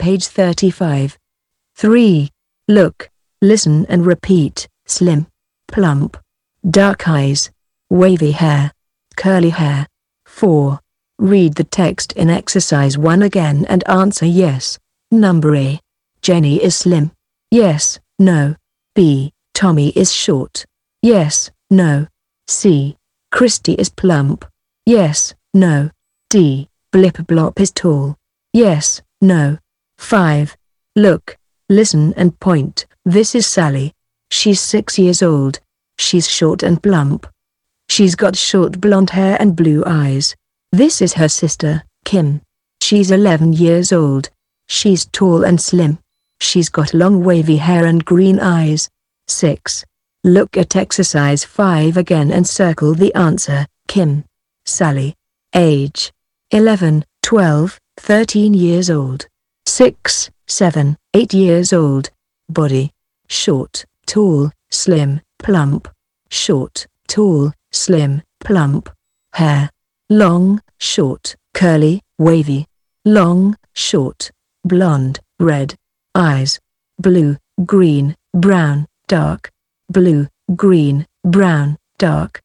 page 35. 3. Look, listen and repeat. Slim, plump, dark eyes, wavy hair, curly hair. 4. Read the text in exercise 1 again and answer yes. Number A. Jenny is slim. Yes, no. B. Tommy is short. Yes, no. C. Christy is plump. Yes, no. D. Blip Blop is tall. Yes, no. 5. Look, listen and point. This is Sally. She's 6 years old. She's short and plump. She's got short blonde hair and blue eyes. This is her sister, Kim. She's 11 years old. She's tall and slim. She's got long wavy hair and green eyes. 6. Look at exercise 5 again and circle the answer. Kim, Sally. Age: 11, 12, 13 years old. 6, 7, 8 years old. Body: short, tall, slim, plump. Short, tall, slim, plump. Hair: long, short, curly, wavy. Long, short, blonde, red. Eyes: blue, green, brown, dark. Blue, green, brown, dark.